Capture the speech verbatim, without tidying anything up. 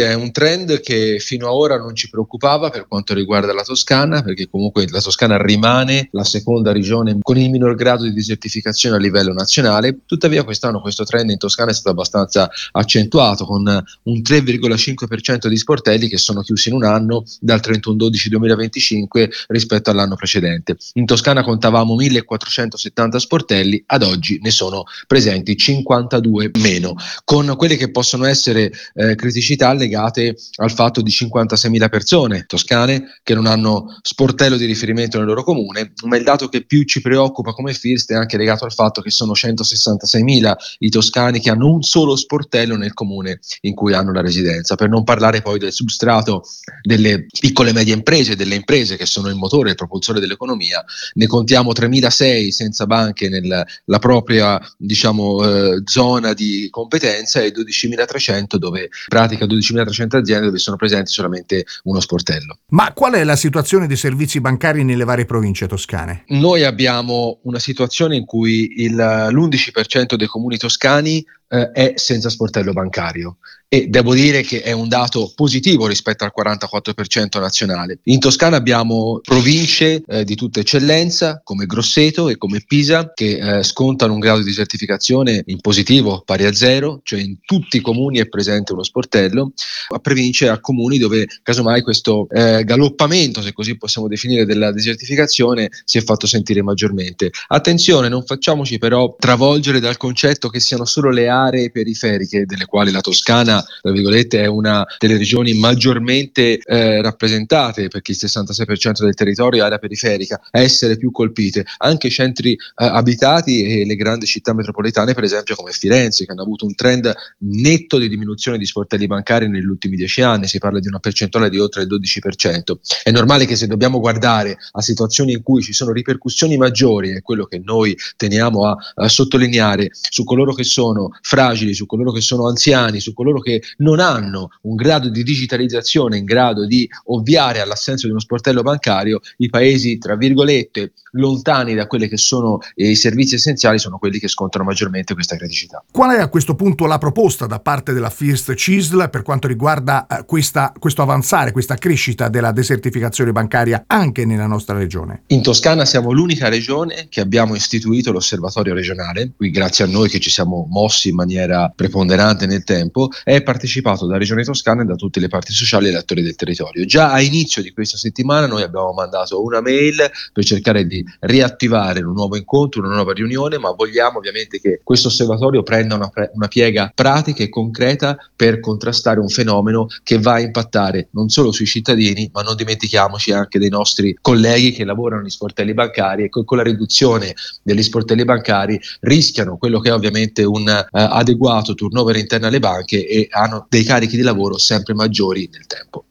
È un trend che fino a ora non ci preoccupava per quanto riguarda la Toscana, perché comunque la Toscana rimane la seconda regione con il minor grado di desertificazione a livello nazionale. Tuttavia quest'anno questo trend in Toscana è stato abbastanza accentuato, con un tre virgola cinque per cento di sportelli che sono chiusi in un anno dal trentuno dicembre duemilaventicinque rispetto all'anno precedente. In Toscana contavamo millequattrocentosettanta sportelli, ad oggi ne sono presenti cinquantadue meno, con quelle che possono essere eh, criticità legate al fatto di cinquantaseimila persone toscane che non hanno sportello di riferimento nel loro comune, ma il dato che più ci preoccupa come First è anche legato al fatto che sono centosessantaseimila i toscani che hanno un solo sportello nel comune in cui hanno la residenza, per non parlare poi del substrato delle piccole e medie imprese, delle imprese che sono il motore, il propulsore dell'economia. Ne contiamo tremilasei senza banche nella propria, diciamo, eh, zona di competenza e dodicimilatrecento dove pratica dodicimilatrecento aziende dove sono presenti solamente uno sportello. Ma qual è la situazione dei servizi bancari nelle varie province toscane? Noi abbiamo una situazione in cui il, l'undici per cento dei comuni toscani eh, è senza sportello bancario, e devo dire che è un dato positivo rispetto al quarantaquattro per cento nazionale. In Toscana abbiamo province eh, di tutta eccellenza come Grosseto e come Pisa che eh, scontano un grado di desertificazione in positivo pari a zero, cioè in tutti i comuni è presente uno sportello, a province, a comuni dove casomai questo eh, galoppamento, se così possiamo definire, della desertificazione si è fatto sentire maggiormente. Attenzione, non facciamoci però travolgere dal concetto che siano solo le aree periferiche, delle quali la Toscana tra virgolette è una delle regioni maggiormente eh, rappresentate, perché il sessantasei per cento del territorio è area periferica, a essere più colpite. Anche i centri eh, abitati e le grandi città metropolitane, per esempio come Firenze, che hanno avuto un trend netto di diminuzione di sportelli bancari negli ultimi dieci anni, si parla di una percentuale di oltre il dodici per cento. È normale che se dobbiamo guardare a situazioni in cui ci sono ripercussioni maggiori, è quello che noi teniamo a, a sottolineare, su coloro che sono fragili, su coloro che sono anziani, su coloro che non hanno un grado di digitalizzazione in grado di ovviare all'assenza di uno sportello bancario, i paesi tra virgolette lontani da quelli che sono eh, i servizi essenziali sono quelli che scontano maggiormente questa criticità. Qual è a questo punto la proposta da parte della First C I S L per quanto riguarda eh, questa, questo avanzare, questa crescita della desertificazione bancaria anche nella nostra regione? In Toscana siamo l'unica regione che abbiamo istituito l'osservatorio regionale, qui grazie a noi che ci siamo mossi in maniera preponderante nel tempo, è partecipato da Regione Toscana e da tutte le parti sociali e attori del territorio. Già a inizio di questa settimana noi abbiamo mandato una mail per cercare di riattivare un nuovo incontro, una nuova riunione, ma vogliamo ovviamente che questo osservatorio prenda una, una piega pratica e concreta per contrastare un fenomeno che va a impattare non solo sui cittadini, ma non dimentichiamoci anche dei nostri colleghi che lavorano negli sportelli bancari e con, con la riduzione degli sportelli bancari rischiano quello che è ovviamente un uh, adeguato turnover interno alle banche e hanno dei carichi di lavoro sempre maggiori nel tempo.